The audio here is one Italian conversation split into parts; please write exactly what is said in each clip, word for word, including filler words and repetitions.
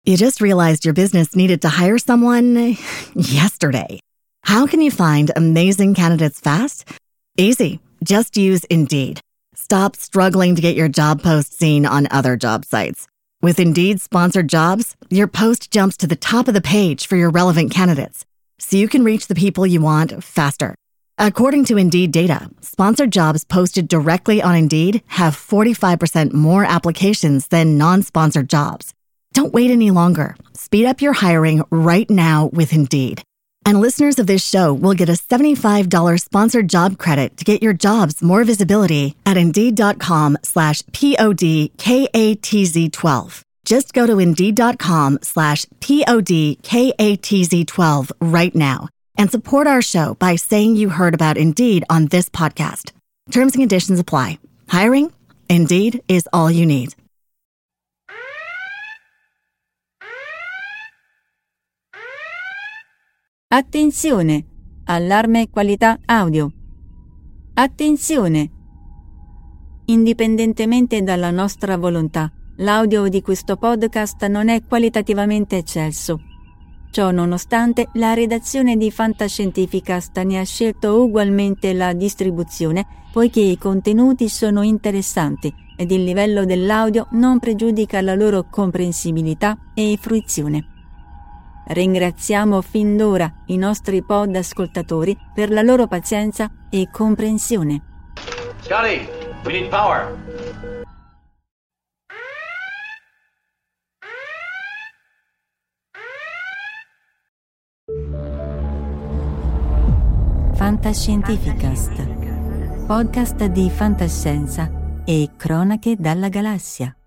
You just realized your business needed to hire someone yesterday. How can you find amazing candidates fast? Easy. Just use Indeed. Stop struggling to get your job post seen on other job sites. With Indeed sponsored jobs, your post jumps to the top of the page for your relevant candidates, so you can reach the people you want faster. According to Indeed data, sponsored jobs posted directly on Indeed have forty-five percent more applications than non-sponsored jobs. Don't wait any longer. Speed up your hiring right now with Indeed. And listeners of this show will get a seventy-five dollars sponsored job credit to get your jobs more visibility at Indeed.com slash P-O-D-K-A-T-Z-12. Just go to Indeed.com slash P-O-D-K-A-T-Z-12 right now and support our show by saying you heard about Indeed on this podcast. Terms and conditions apply. Hiring? Indeed is all you need. Attenzione! Allarme qualità audio. Attenzione! Indipendentemente dalla nostra volontà, l'audio di questo podcast non è qualitativamente eccelso. Ciò nonostante, la redazione di Fantascientificast ne ha scelto ugualmente la distribuzione, poiché i contenuti sono interessanti ed il livello dell'audio non pregiudica la loro comprensibilità e fruizione. Ringraziamo fin d'ora i nostri pod ascoltatori per la loro pazienza e comprensione. Scotty, we need power. Fantascientificast, podcast di fantascienza e cronache dalla galassia.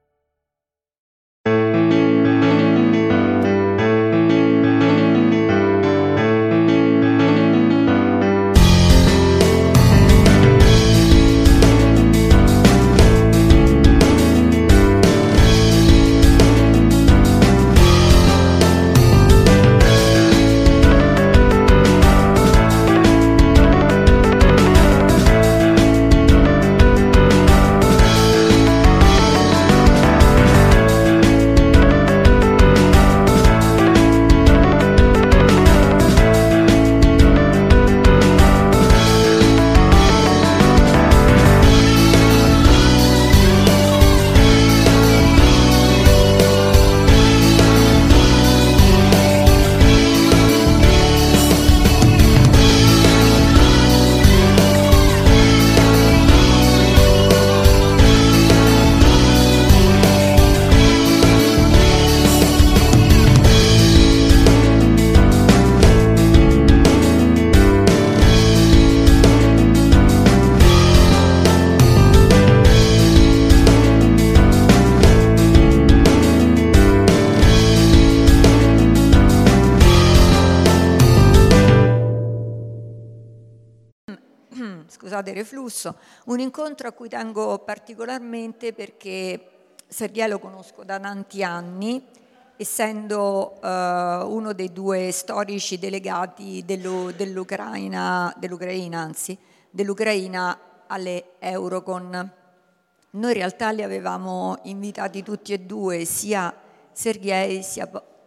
Scusate, reflusso, un incontro a cui tengo particolarmente perché Sergej lo conosco da tanti anni, essendo uh, uno dei due storici delegati dello, dell'Ucraina, dell'Ucraina, anzi, dell'Ucraina alle Eurocon. Noi in realtà li avevamo invitati tutti e due, sia Sergej sia...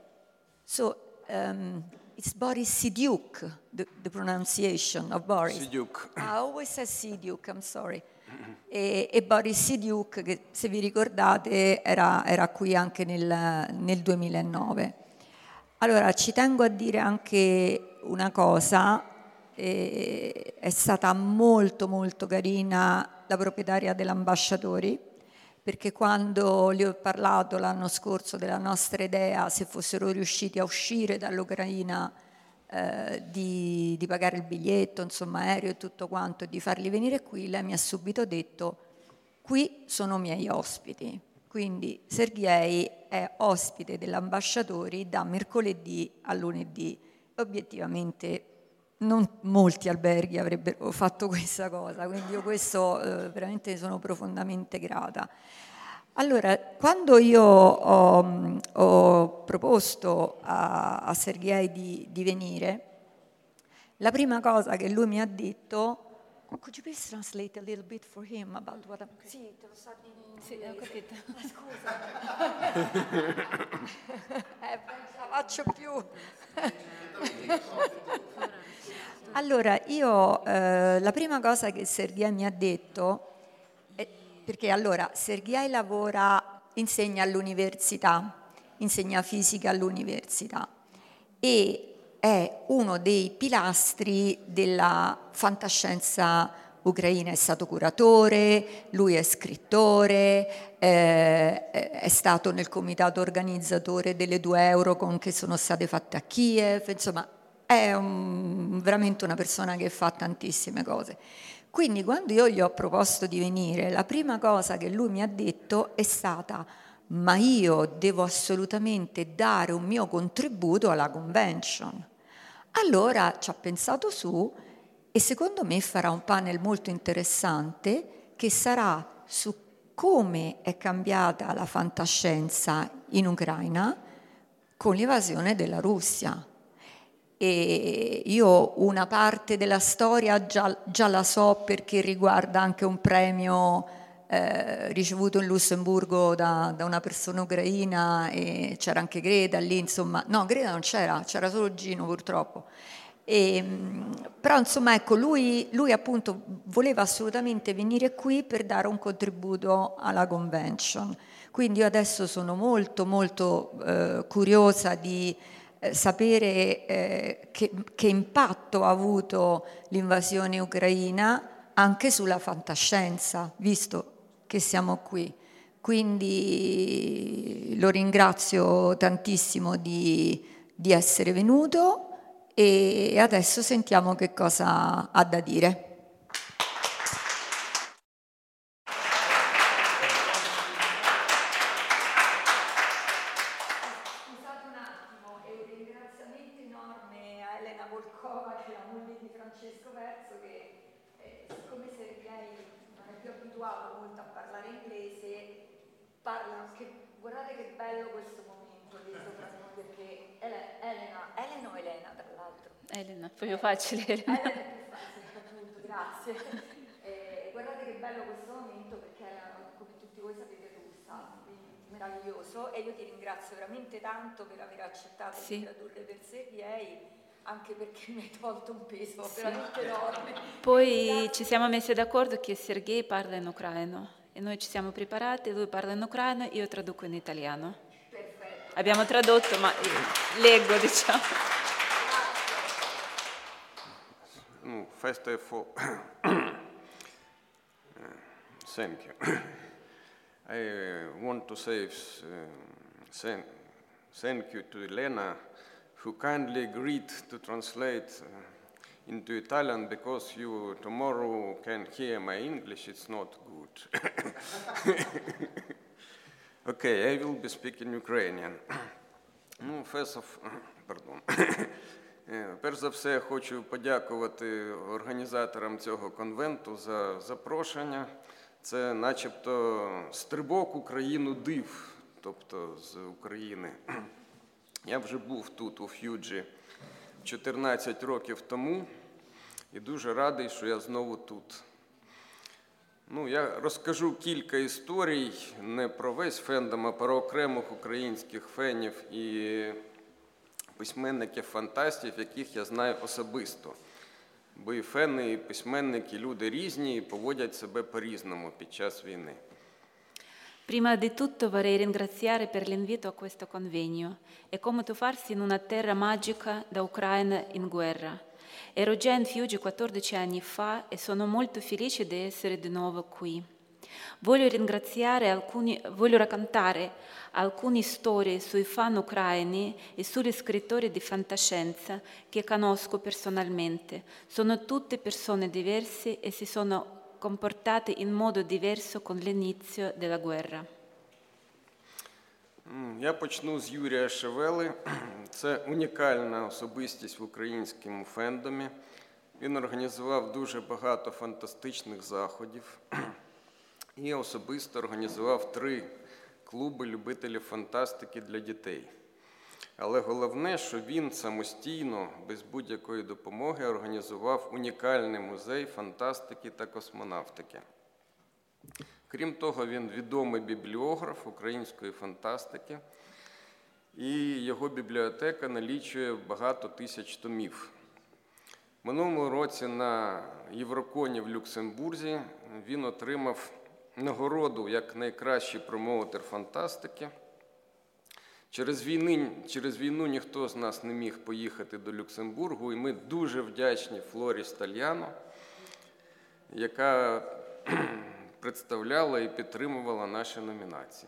So, um, it's Boris Sidyuk, the, the pronunciation of Boris. Sidyuk. I always say Sidyuk, I'm sorry. E, e Boris Sidyuk, che se vi ricordate era, era qui anche nel, nel duemilanove. Allora, ci tengo a dire anche una cosa, eh, è stata molto molto carina la proprietaria dell'Ambasciatori, perché quando le ho parlato l'anno scorso della nostra idea, se fossero riusciti a uscire dall'Ucraina, eh, di, di pagare il biglietto, insomma aereo e tutto quanto, e di farli venire qui, lei mi ha subito detto: qui sono miei ospiti. Quindi Sergej è ospite dell'Ambasciatori da mercoledì a lunedì. Obiettivamente non molti alberghi avrebbero fatto questa cosa, quindi io questo eh, veramente sono profondamente grata. Allora, quando io ho, ho proposto a, a Sergej di, di venire, la prima cosa che lui mi ha detto: could you please translate a little bit for him about what I'm... Sì, te lo sta in... Sì, ho capito. Ah, scusa. faccio più. Allora, io eh, la prima cosa che Sergej mi ha detto, è, perché allora Sergej lavora, insegna all'università, insegna fisica all'università e è uno dei pilastri della fantascienza ucraina, è stato curatore, lui è scrittore, eh, è stato nel comitato organizzatore delle due Eurocon che sono state fatte a Kiev, insomma è un, veramente una persona che fa tantissime cose. Quindi quando io gli ho proposto di venire, la prima cosa che lui mi ha detto è stata: ma io devo assolutamente dare un mio contributo alla convention. Allora ci ha pensato su e secondo me farà un panel molto interessante che sarà su come è cambiata la fantascienza in Ucraina con l'invasione della Russia. E io una parte della storia già, già la so perché riguarda anche un premio eh, ricevuto in Lussemburgo da, da una persona ucraina e c'era anche Greta lì, insomma, no, Greta non c'era, c'era solo Gino purtroppo. E, però insomma ecco, lui, lui appunto voleva assolutamente venire qui per dare un contributo alla convention. Quindi io adesso sono molto molto eh, curiosa di eh, sapere eh, che, che impatto ha avuto l'invasione ucraina anche sulla fantascienza, visto che siamo qui. Quindi lo ringrazio tantissimo di, di essere venuto e adesso sentiamo che cosa ha da dire. Scusate un attimo, e un ringraziamento enorme a Elena Volkova, che è la moglie di Francesco Verso, che eh, siccome Sergej non è più abituato molto a parlare inglese, parla anche, guardate che bello questo momento dei soprannome, perché Elena, Elena o Elena tra l'altro? Elena, proprio facile. Elena è più facile, appunto, grazie. Eh, guardate che bello questo momento perché Elena, come tutti voi sapete, russa, quindi meraviglioso, e io ti ringrazio veramente tanto per aver accettato Sì. di tradurre per Sergej, anche perché mi hai tolto un peso sì. veramente enorme. Poi Grazie. ci siamo messi d'accordo che Sergej parla in ucraino e noi ci siamo preparati, lui parla in ucraino e io traduco in italiano. Perfetto. Abbiamo tradotto, ma leggo, diciamo. No, first of all, thank you. I want to say uh, thank you to Elena, who kindly agreed to translate uh, into Italian, because you tomorrow can hear my English, it's not good. Okay, I will be speaking Ukrainian. No, first of, pardon. Перш за все, хочу подякувати організаторам цього конвенту за запрошення. Це начебто стрибок у країну див, тобто з України. Я вже був тут, у Ф'юджі, чотирнадцять років тому, і дуже радий, що я знову тут. Ну, я розкажу кілька історій, не про весь фендом, а про окремих українських фенів і письменників-фантастів, яких я знаю особисто. Бо і фени, і письменники, люди різні і поводять себе по-різному під час війни. Prima di tutto vorrei ringraziare per l'invito a questo convegno. È come tuffarsi in una terra magica da Ucraina in guerra. Ero già in Fiuggi quattordici anni fa e sono molto felice di essere di nuovo qui. Voglio ringraziare alcuni, voglio raccontare alcune storie sui fan ucraini e sugli scrittori di fantascienza che conosco personalmente. Sono tutte persone diverse e si sono comportate in modo diverso con l'inizio della guerra. Я почну з Юрія Шевели. Це унікальна особистість в українському фендомі. Він організував дуже багато фантастичних заходів і особисто організував три клуби любителів фантастики для дітей. Але головне, що він самостійно, без будь-якої допомоги, організував унікальний музей фантастики та космонавтики. Крім того, він відомий бібліограф української фантастики. І його бібліотека налічує багато тисяч томів. Минулого році на Євроконі в Люксембурзі він отримав нагороду як найкращий промоутер фантастики. Через війну, через війну ніхто з нас не міг поїхати до Люксембургу, і ми дуже вдячні Флорі Стальяно, яка представляла і підтримувала наші номінації.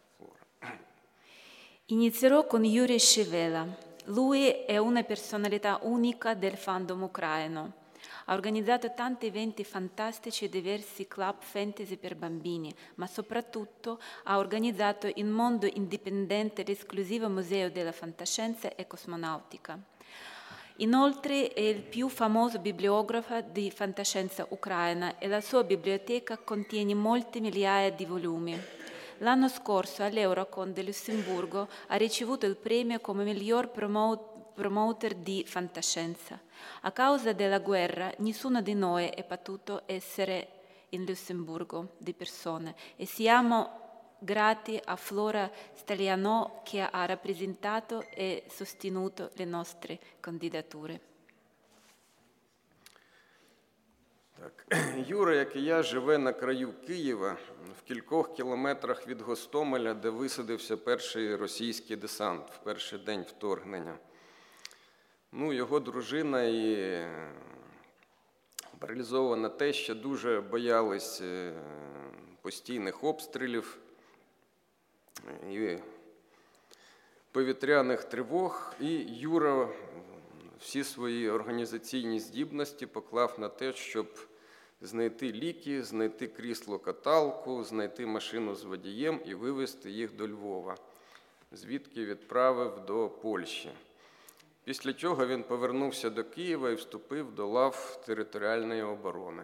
Inizierò con Yuri Shevela. Lui è una personalità unica del fandom ucraino. Ha organizzato tanti eventi fantastici e diversi club fantasy per bambini, ma soprattutto ha organizzato in mondo indipendente l'esclusivo Museo della Fantascienza e Cosmonautica. Inoltre è il più famoso bibliografo di fantascienza ucraina e la sua biblioteca contiene molte migliaia di volumi. L'anno scorso all'Eurocon di Lussemburgo ha ricevuto il premio come miglior promoter di fantascienza. A causa della guerra, nessuno di noi è potuto essere in Lussemburgo di persona e siamo grati a Flora Staliano che ha rappresentato e sostenuto le nostre candidature. Так. Юра, як і я, живе на краю Києва, в кількох кілометрах від Гостомеля, де висадився перший російський десант в перший день вторгнення. Ну, його дружина і паралізована теща дуже боялись постійних обстрілів і повітряних тривог, і Юра всі свої організаційні здібності поклав на те, щоб знайти ліки, знайти крісло-каталку, знайти машину з водієм і вивезти їх до Львова, звідки відправив до Польщі. Після чого він повернувся до Києва і вступив до лав територіальної оборони.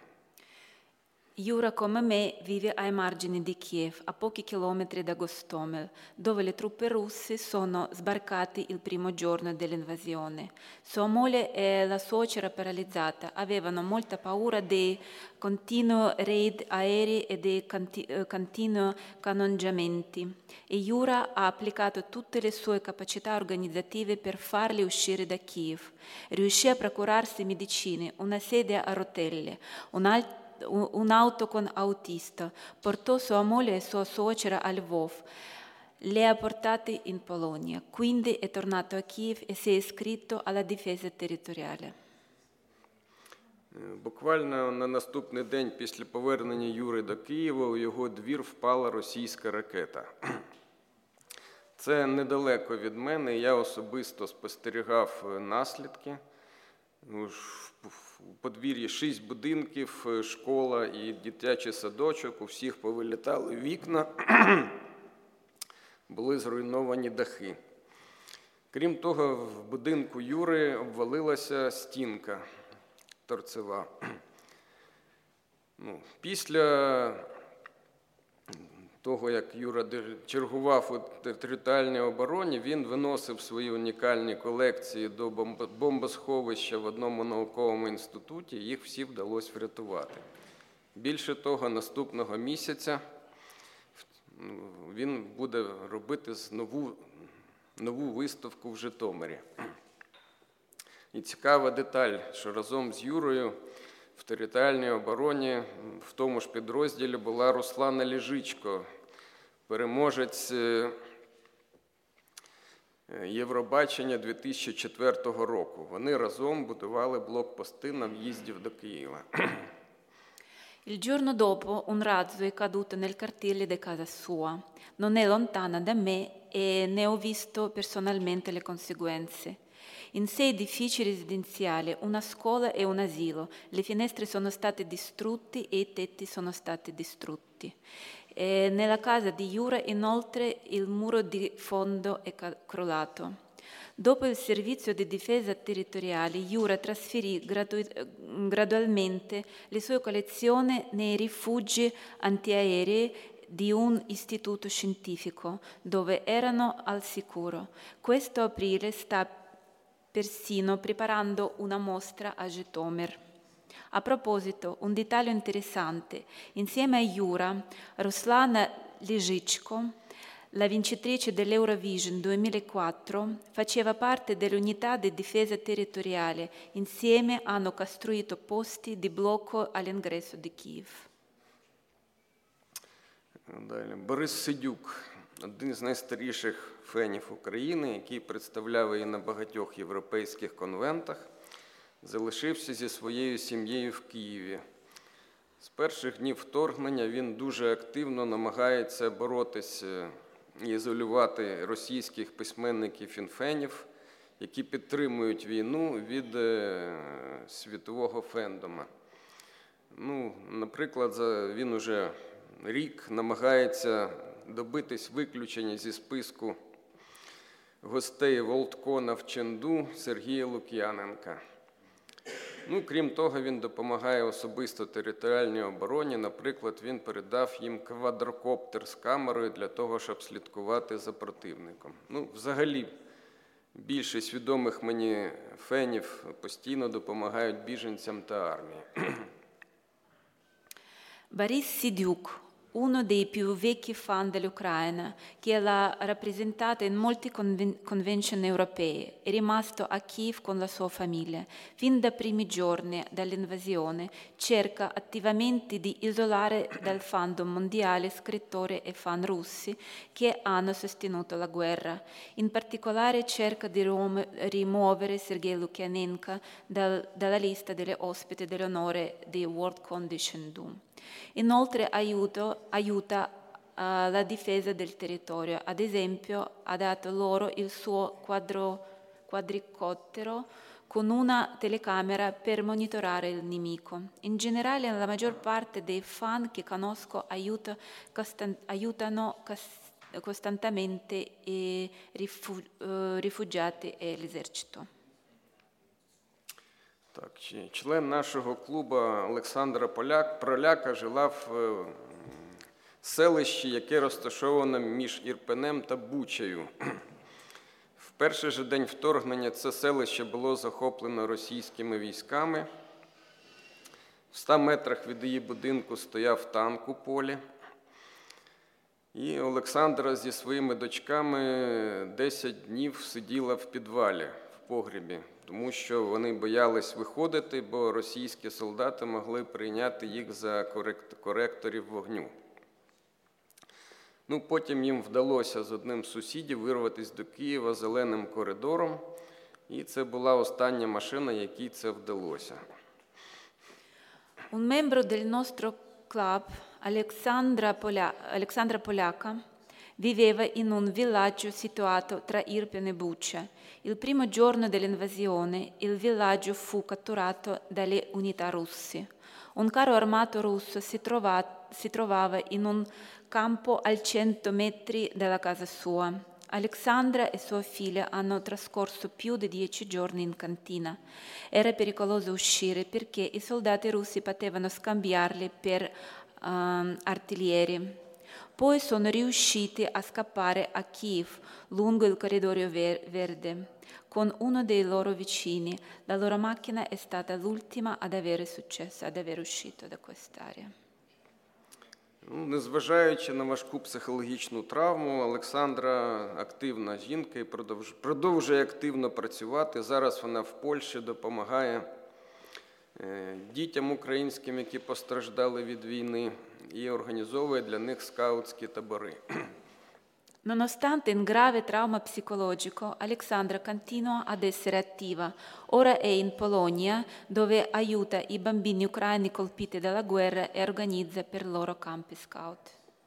Yura, come me, vive ai margini di Kiev, a pochi chilometri da Gostomel, dove le truppe russe sono sbarcate il primo giorno dell'invasione. Sua moglie e la suocera paralizzata avevano molta paura dei continui raid aerei e dei continui cannoneggiamenti. E Yura ha applicato tutte le sue capacità organizzative per farli uscire da Kiev. Riuscì a procurarsi medicine, una sedia a rotelle, un altro un'auto con autista, portò sua moglie e sua suocera a Lvov, le ha portate in Polonia, quindi è tornato a Kiev e si è iscritto alla difesa territoriale. Буквально на наступний день після повернення Юри до Києва у його двір впала російська ракета. Це недалеко від мене, я особисто спостерігав наслідки. У подвір'ї шість будинків, школа і дитячий садочок, у всіх повилітали вікна, були зруйновані дахи. Крім того, в будинку Юри обвалилася стінка торцева. Ну, після того, як Юра чергував у територіальній обороні, він виносив свої унікальні колекції до бомбосховища в одному науковому інституті, їх всі вдалося врятувати. Більше того, наступного місяця він буде робити нову, нову виставку в Житомирі. І цікава деталь, що разом з Юрою в територіальній обороні в тому ж підрозділі була Руслана Ліжичко, переможець Євробачення дві тисячі четвертого року. Вони разом будували блокпости на в'їзді до Києва. Il giorno dopo un razzo è caduto nel cartiere di casa sua. Non è lontana da me e ne ho visto personalmente le conseguenze. In sei edifici residenziali, una scuola e un asilo, le finestre sono state distrutte e i tetti sono stati distrutti. E nella casa di Yura, inoltre, il muro di fondo è crollato. Dopo il servizio di difesa territoriale, Yura trasferì gradu- gradualmente le sue collezioni nei rifugi antiaerei di un istituto scientifico, dove erano al sicuro. Questo aprile sta persino preparando una mostra a Žitomer. A proposito, un dettaglio interessante. Insieme a Yura, Ruslana Ližitschko, la vincitrice dell'Eurovision duemilaquattro, faceva parte dell'unità di difesa territoriale. Insieme hanno costruito posti di blocco all'ingresso di Kyiv. Далі. Борис Сидюк, один з найстаріших фенів України, який представляв її на багатьох європейських конвентах, залишився зі своєю сім'єю в Києві. З перших днів вторгнення він дуже активно намагається боротися і ізолювати російських письменників-фінфенів, які підтримують війну від світового фендома. Ну, наприклад, він уже рік намагається добитись виключення зі списку гостей Волткона в Ченду Сергія Лук'яненка. Ну, крім того, він допомагає особисто територіальній обороні. Наприклад, він передав їм квадрокоптер з камерою для того, щоб слідкувати за противником. Ну, взагалі, більшість відомих мені фенів постійно допомагають біженцям та армії. Борис Сидюк, uno dei più vecchi fan dell'Ucraina, che l'ha rappresentata in molte conven- convention europee, è rimasto a Kiev con la sua famiglia. Fin dai primi giorni dell'invasione cerca attivamente di isolare dal fandom mondiale scrittori e fan russi che hanno sostenuto la guerra. In particolare cerca di rom- rimuovere Sergei Lukyanenko dal- dalla lista delle ospiti dell'onore di Worldcon di Chengdu. Inoltre aiuto, aiuta uh, la difesa del territorio. Ad esempio, ha dato loro il suo quadro, quadricottero con una telecamera per monitorare il nemico. In generale, la maggior parte dei fan che conosco aiuta, costan, aiutano cos- costantemente i rifu, uh, rifugiati e l'esercito. Так, член нашого клубу Олександра Поляк, Проляка жила в селищі, яке розташоване між Ірпенем та Бучею. В перший же день вторгнення це селище було захоплено російськими військами. В ста метрах від її будинку стояв танк у полі. І Олександра зі своїми дочками десять днів сиділа в підвалі, в погрібі, тому що вони боялись виходити, бо російські солдати могли прийняти їх за коректорів вогню. Ну, потім їм вдалося з одним з сусідів вирватися до Києва зеленим коридором, і це була остання машина, якій це вдалося. Un membro del nostro club, Alexandra, Polia- Alexandra Polacca, viveva in un villaggio situato tra Irpene e Bucha. Il primo giorno dell'invasione il villaggio fu catturato dalle unità russe. Un carro armato russo si, trova- si trovava in un campo a cento metri dalla casa sua. Alexandra e sua figlia hanno trascorso più di dieci giorni in cantina. Era pericoloso uscire perché i soldati russi potevano scambiarli per uh, artiglieri. Poi sono riusciti a scappare a Kiev lungo il corridoio ver- verde con uno dei loro vicini. La loro macchina è stata l'ultima ad avere successo, ad aver uscito da quest'area. Ну, незважаючи на важку психологічну травму, Олександра активна жінка і продовж... продовжує активно працювати. Зараз вона в Польщі допомагає е, дітям українським, які постраждали від війни, і організовує для них скаутські табори. Nonostante un grave trauma psicologico, Alexandra continua ad essere attiva. Ora è in Polonia, dove aiuta i bambini ucraini colpiti dalla guerra e organizza per loro campi scout.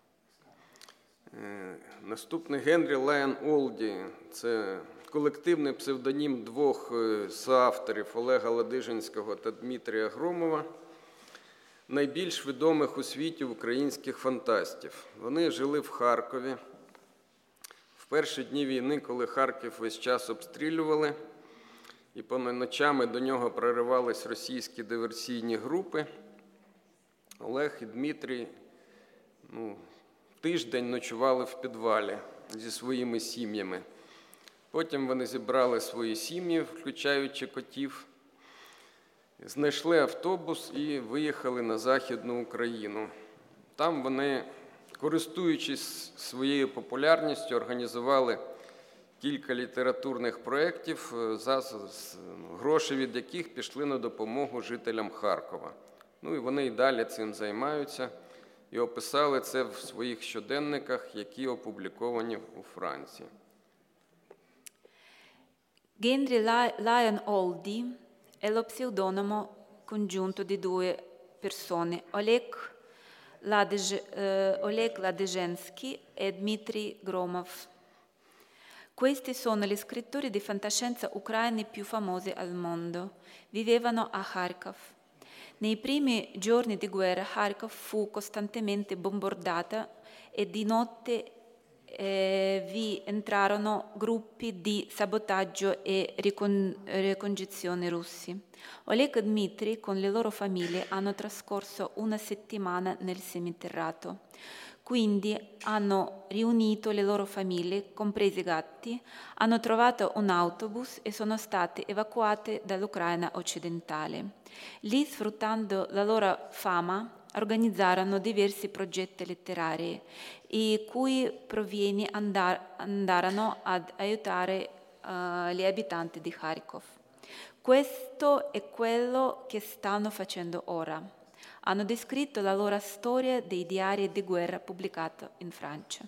Наступний Генрі Лайон Олді – це колективний псевдонім двох соавторів Олега Ладижинського та Дмитрія Громова, найбільш відомих у світі українських фантастів. Вони жили в Харкові. В перші дні війни, коли Харків весь час обстрілювали, і поночами до нього проривались російські диверсійні групи, Олег і Дмитрій ну, тиждень ночували в підвалі зі своїми сім'ями. Потім вони зібрали свої сім'ї, включаючи котів, знайшли автобус і виїхали на Західну Україну. Там вони Користуючись своєю популярністю, організували кілька літературних проєктів, гроші від яких пішли на допомогу жителям Харкова. Ну і вони і далі цим займаються і описали це в своїх щоденниках, які опубліковані у Франції. Gendry Lion Oldie è lo pseudonimo congiunto di due persone, Oleg Ladezhensky e Dmitry Gromov. Questi sono gli scrittori di fantascienza ucraini più famosi al mondo. Vivevano a Kharkov. Nei primi giorni di guerra Kharkov fu costantemente bombardata e di notte eh, vi entrarono gruppi di sabotaggio e ricon- ricognizione russi. Oleg e Dmitry con le loro famiglie hanno trascorso una settimana nel seminterrato. Quindi hanno riunito le loro famiglie, compresi i gatti, hanno trovato un autobus e sono state evacuate dall'Ucraina occidentale. Lì, sfruttando la loro fama, organizzarono diversi progetti letterari, i cui provvieni andar- andarono ad aiutare uh, gli abitanti di Kharkov. Questo è quello che stanno facendo ora. Hanno descritto la loro storia dei diari di guerra pubblicato in Francia.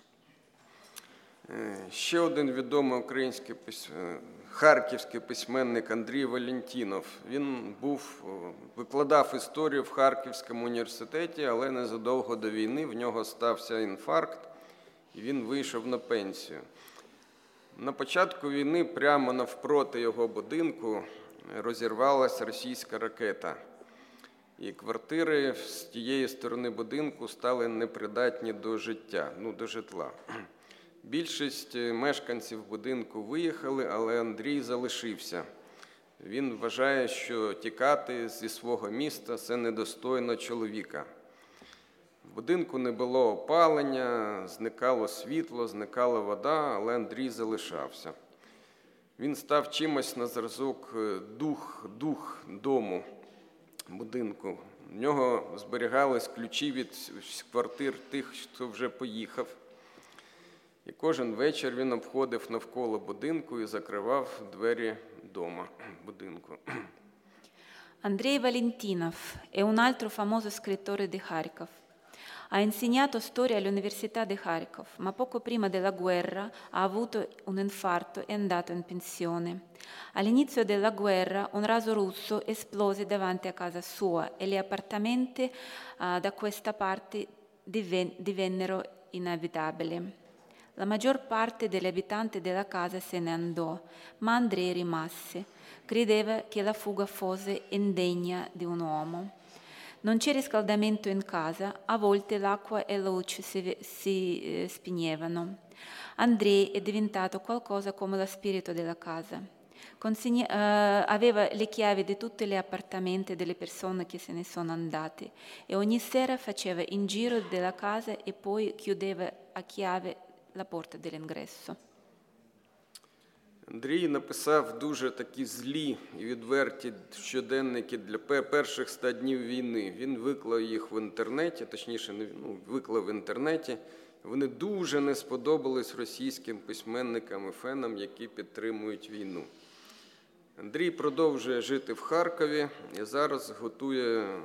Ще один відомий український харківський письменник Андрій Валентінов. Він був, викладав історію в Харківському університеті, але незадовго до війни в нього стався інфаркт, і він вийшов на пенсію. На початку війни прямо навпроти його будинку розірвалася російська ракета. І квартири з тієї сторони будинку стали непридатні до життя, ну, до житла. Більшість мешканців будинку виїхали, але Андрій залишився. Він вважає, що тікати зі свого міста – це недостойно чоловіка. В будинку не було опалення, зникало світло, зникала вода, але Андрій залишався. Він став чимось на зразок дух, дух дому, будинку. В нього зберігались ключі від квартир тих, хто вже поїхав. І кожен вечір він обходив навколо будинку і закривав двері дома, будинку. Andrei Valentinov è un altro famoso scrittore di Kharkov. Ha insegnato storia all'Università di Kharkov, ma poco prima della guerra ha avuto un infarto e è andato in pensione. All'inizio della guerra un raso russo esplose davanti a casa sua e gli appartamenti uh, da questa parte diven- divennero inabitabili. La maggior parte degli abitanti della casa se ne andò, ma Andrei rimase. Credeva che la fuga fosse indegna di un uomo. Non c'era riscaldamento in casa, a volte l'acqua e la luce si, si eh, spegnevano. Andrei è diventato qualcosa come lo spirito della casa. Consegna, eh, aveva le chiavi di tutti gli appartamenti delle persone che se ne sono andate e ogni sera faceva in giro della casa e poi chiudeva a chiave la porta dell'ingresso. Андрій написав дуже такі злі і відверті щоденники для перших ста днів війни. Він виклав їх в інтернеті, точніше, ну, виклав в інтернеті. Вони дуже не сподобались російським письменникам і фенам, які підтримують війну. Андрій продовжує жити в Харкові і зараз готує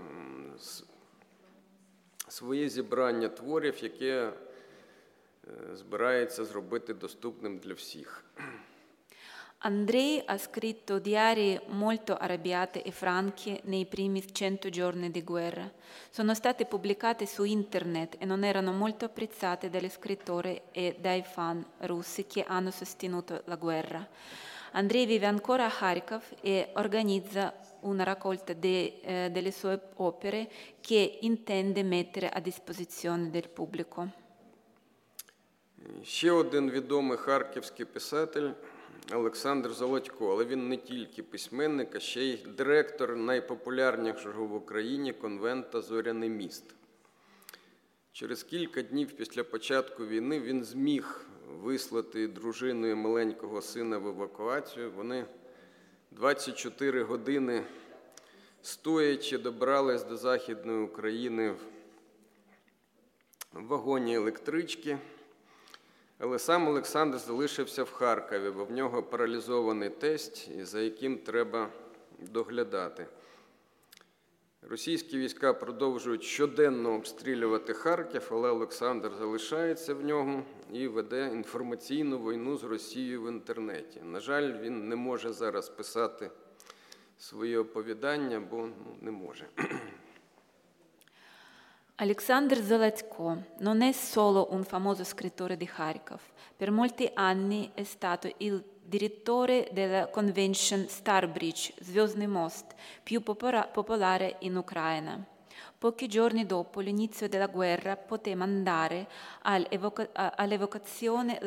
своє зібрання творів, яке збирається зробити доступним для всіх. Andrei ha scritto diari molto arrabbiati e franchi nei primi cento giorni di guerra. Sono state pubblicate su internet e non erano molto apprezzate dagli scrittori e dai fan russi che hanno sostenuto la guerra. Andrei vive ancora a Kharkov e organizza una raccolta de, eh, delle sue opere che intende mettere a disposizione del pubblico. Ще один відомий харківський писатель Олександр Золотько, але він не тільки письменник, а ще й директор найпопулярнішого в Україні конвента «Зоряний міст». Через кілька днів після початку війни він зміг вислати дружину і маленького сина в евакуацію. Вони двадцять чотири години стоячи добрались до Західної України в вагоні електрички. Але сам Олександр залишився в Харкові, бо в нього паралізований тесть, за яким треба доглядати. Російські війська продовжують щоденно обстрілювати Харків, але Олександр залишається в ньому і веде інформаційну війну з Росією в інтернеті. На жаль, він не може зараз писати свої оповідання, бо ну, не може. Alexander Zaletzko non è solo un famoso scrittore di Kharkov. Per molti anni è stato il direttore della convention Starbridge, Звездный мост, più popolare in Ucraina. Pochi giorni dopo l'inizio della guerra poté mandare all'evacuazione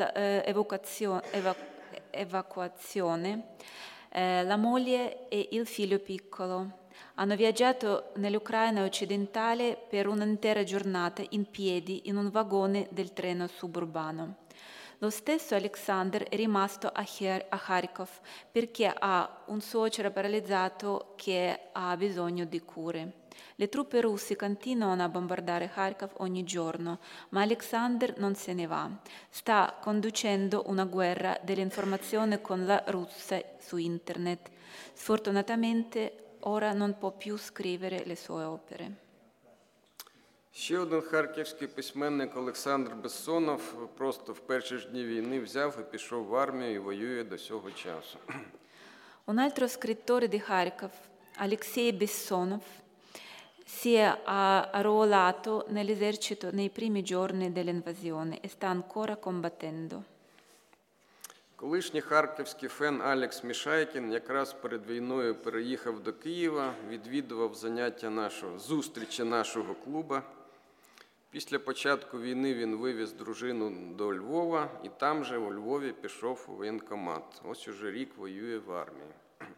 evacuazione la moglie e il figlio piccolo. Hanno viaggiato nell'Ucraina occidentale per un'intera giornata in piedi in un vagone del treno suburbano. Lo stesso Alexander è rimasto a Kharkov perché ha un suocero paralizzato che ha bisogno di cure. Le truppe russe continuano a bombardare Kharkov ogni giorno, ma Alexander non se ne va. Sta conducendo una guerra dell'informazione con la Russia su internet. Sfortunatamente ora non può più scrivere le sue opere. Ще один харківський письменник Олександр Бессонов просто в перші ж дні війни взяв і пішов в армію і воює до цього часу. Un altro scrittore di Kharkov, Alexei Bessonov, si è arruolato nell'esercito nei primi giorni dell'invasione e sta ancora combattendo. Колишній харківський фен Алекс Мішайкін якраз перед війною переїхав до Києва, відвідував заняття нашого, зустрічі нашого клубу. Після початку війни він вивіз дружину до Львова і там же у Львові пішов у воєнкомат. Ось уже рік воює в армії.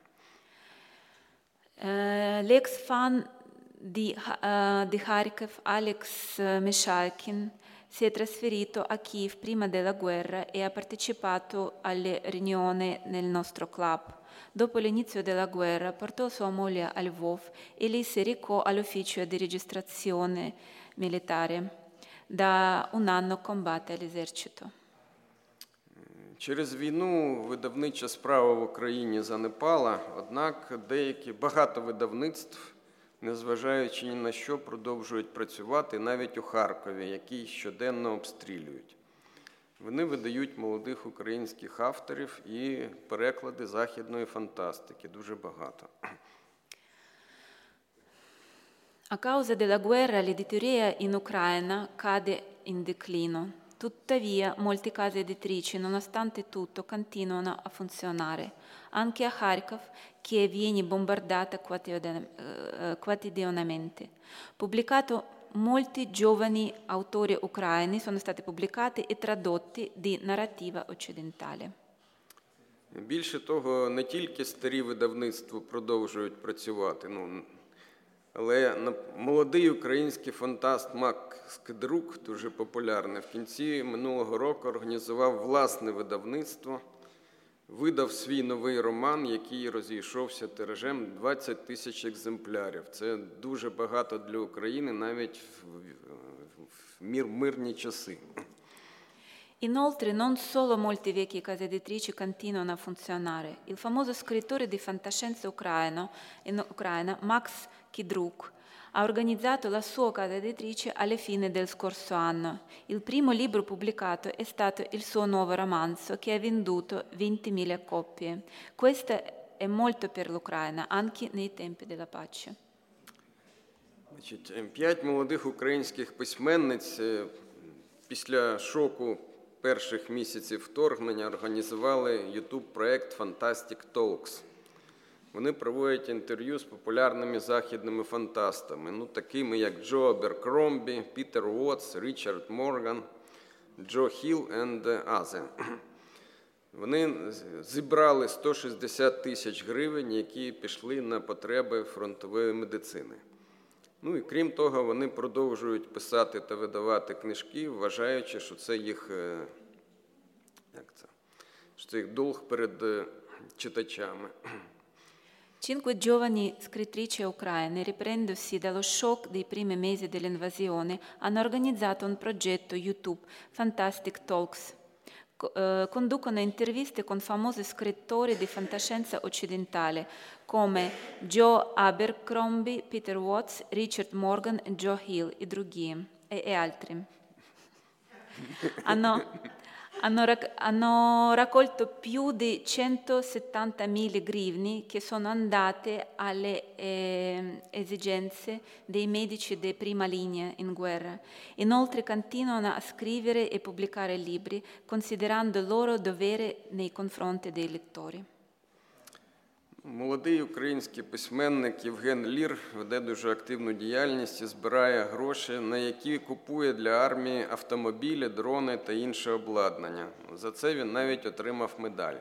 L'ex fan di, uh, di Kharkiv, Alex Mishaikin, si è trasferito a Kiev prima della guerra e ha partecipato alle riunioni nel nostro club. Dopo l'inizio della guerra portò sua moglie a Lvov e lì si recò all'ufficio di registrazione militare. Da un anno combatte all'esercito. Через війну видавнича справа в Україні занепала, однак деякі багато видавництв, незважаючи ні на що, продовжують працювати навіть у Харкові, який щоденно обстрілюють. Вони видають молодих українських авторів і переклади західної фантастики, дуже багато. A causa della guerra l'editoria in Ucraina cade in declino. Tuttavia, molte case editrici, nonostante tutto, continuano a funzionare. Anche a Kharkov, che viene bombardata quotidianamente. Pubblicato, molti giovani autori ucraini sono stati pubblicati e tradotti di narrativa occidentale. Більше того, не тільки старі видавництва продовжують працювати, ну, але молодий український фантаст Макс Скидрук, дуже популярний, в кінці минулого року організував власне видавництво, видав свій новий роман, який розійшовся тиражем двадцять тисяч екземплярів. Це дуже багато для України, навіть в мир, мирні часи. Inoltre, non solo molte vecchie case editrici continuano a funzionare. Il famoso scrittore di fantascienza ucraino, in Ucraina, Max Kidruk, ha organizzato la sua casa editrice alla fine del scorso anno. Il primo libro pubblicato è stato il suo nuovo romanzo, che ha venduto ventimila copie. Questo è molto per l'Ucraina, anche nei tempi della pace. П'ять молодих українських письменниць після шоку перших місяців вторгнення організували YouTube-проект Fantastic Talks. Вони проводять інтерв'ю з популярними західними фантастами, ну, такими як Джо Аберкромбі, Пітер Уотс, Річард Морган, Джо Хілл and others. Вони зібрали сто шістдесят тисяч гривень, які пішли на потреби фронтової медицини. Ну і крім того, вони продовжують писати та видавати книжки, вважаючи, що це їх, як це, що це їх долг перед читачами. Cinque giovani scrittrici ucraine, riprendendosi dallo shock dei primi mesi dell'invasione, hanno organizzato un progetto YouTube, Fantastic Talks. Co- eh, conducono interviste con famosi scrittori di fantascienza occidentale come Joe Abercrombie, Peter Watts, Richard Morgan, Joe Hill e другие, e, e altri. Hanno... Hanno, rac- hanno raccolto più di centosettantamila grivni che sono andate alle eh, esigenze dei medici di prima linea in guerra. Inoltre continuano a scrivere e pubblicare libri, considerando il loro dovere nei confronti dei lettori. Молодий український письменник Євген Лір веде дуже активну діяльність і збирає гроші, на які купує для армії автомобілі, дрони та інше обладнання. За це він навіть отримав медаль.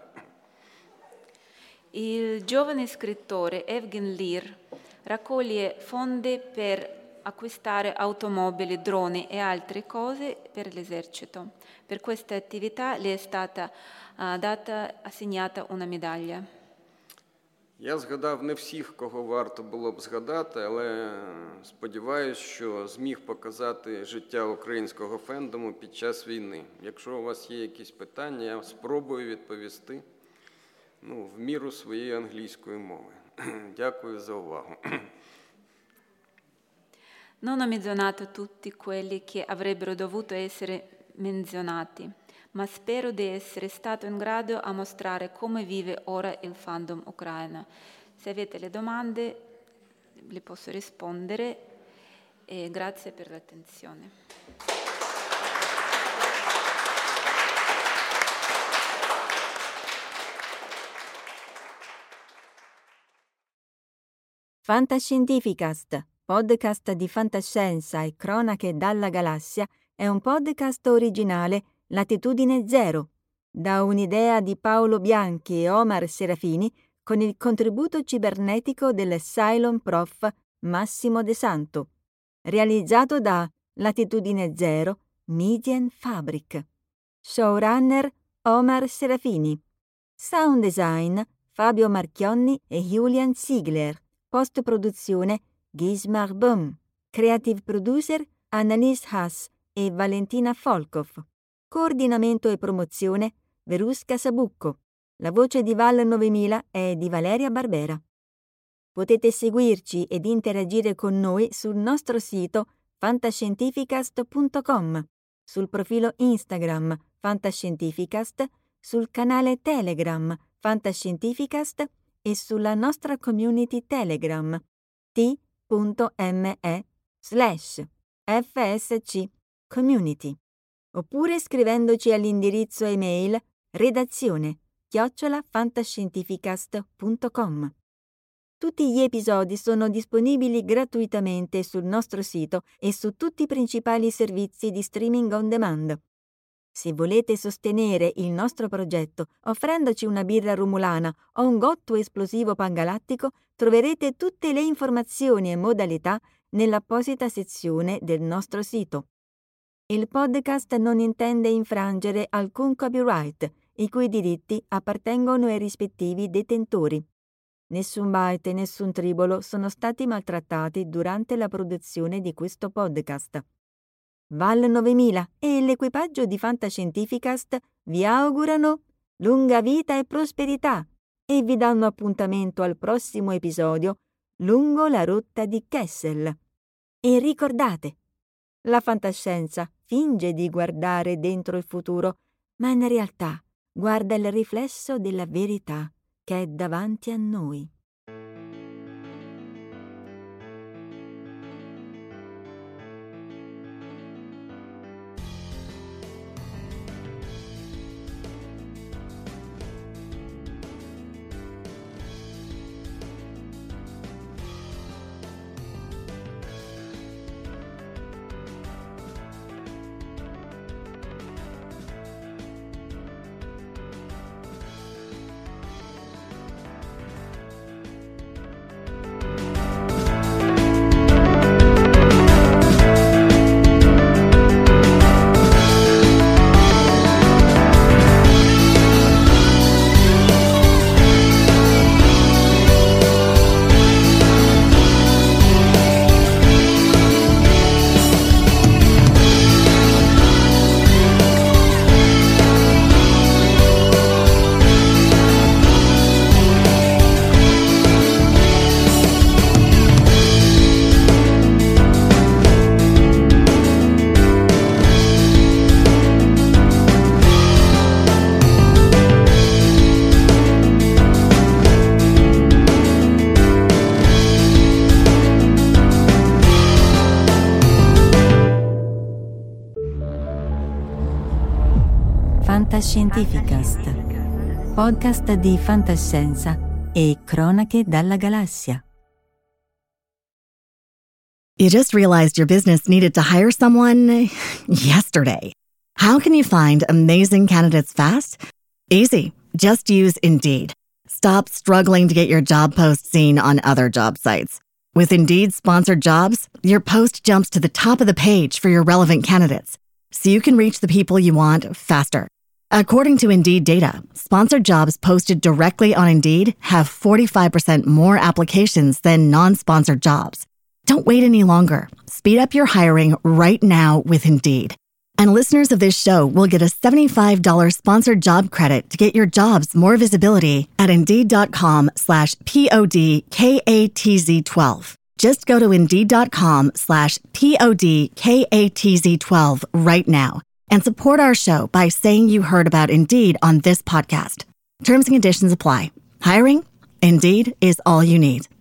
Il giovane scrittore Evgen Lir raccoglie fondi per acquistare automobili, droni e altre cose per l'esercito. Per questa attività le è stata uh, data assegnata una medaglia. Я згадав не всіх, кого варто було б згадати, але сподіваюся, що зміг показати життя українського фендому під час війни. Якщо у вас є якісь питання, я спробую відповісти ну, в міру своєї англійської мови. Дякую за увагу. Non ho menzionato tutti quelli che avrebbero dovuto essere menzionati, ma spero di essere stato in grado a mostrare come vive ora il fandom ucraino. Se avete le domande, le posso rispondere e grazie per l'attenzione. Fantascientificast, podcast di fantascienza e cronache dalla galassia, è un podcast originale Latitudine Zero, da un'idea di Paolo Bianchi e Omar Serafini con il contributo cibernetico del Cylon Prof Massimo De Santo, realizzato da Latitudine Zero Median Fabric. Showrunner Omar Serafini. Sound design Fabio Marchionni e Julian Ziegler. Post-produzione Gismar Bum. Creative producer Annalise Haas e Valentina Folkov. Coordinamento e promozione Verusca Sabucco. La voce di Val novemila è di Valeria Barbera. Potete seguirci ed interagire con noi sul nostro sito fantascientificast punto com, sul profilo Instagram Fantascientificast, sul canale Telegram Fantascientificast e sulla nostra community Telegram t.me slash fsc community, oppure scrivendoci all'indirizzo email redazione chiocciola fantascientificast punto com. Tutti gli episodi sono disponibili gratuitamente sul nostro sito e su tutti i principali servizi di streaming on demand. Se volete sostenere il nostro progetto offrendoci una birra rumulana o un gotto esplosivo pangalattico, troverete tutte le informazioni e modalità nell'apposita sezione del nostro sito. Il podcast non intende infrangere alcun copyright, i cui diritti appartengono ai rispettivi detentori. Nessun byte e nessun tribolo sono stati maltrattati durante la produzione di questo podcast. Val novemila e l'equipaggio di Fantascientificast vi augurano lunga vita e prosperità e vi danno appuntamento al prossimo episodio lungo la rotta di Kessel. E ricordate, la fantascienza finge di guardare dentro il futuro, ma in realtà guarda il riflesso della verità che è davanti a noi. Fantascientificast, podcast di fantascienza e cronache dalla galassia. You just realized your business needed to hire someone yesterday. How can you find amazing candidates fast? Easy. Just use Indeed. Stop struggling to get your job post seen on other job sites. With Indeed sponsored jobs, your post jumps to the top of the page for your relevant candidates, so you can reach the people you want faster. According to Indeed data, sponsored jobs posted directly on Indeed have forty-five percent more applications than non-sponsored jobs. Don't wait any longer. Speed up your hiring right now with Indeed. And listeners of this show will get a seventy-five dollars sponsored job credit to get your jobs more visibility at Indeed.com slash P-O-D-K-A-T-Z-12. Just go to Indeed.com slash P-O-D-K-A-T-Z-12 right now and support our show by saying you heard about Indeed on this podcast. Terms and conditions apply. Hiring? Indeed is all you need.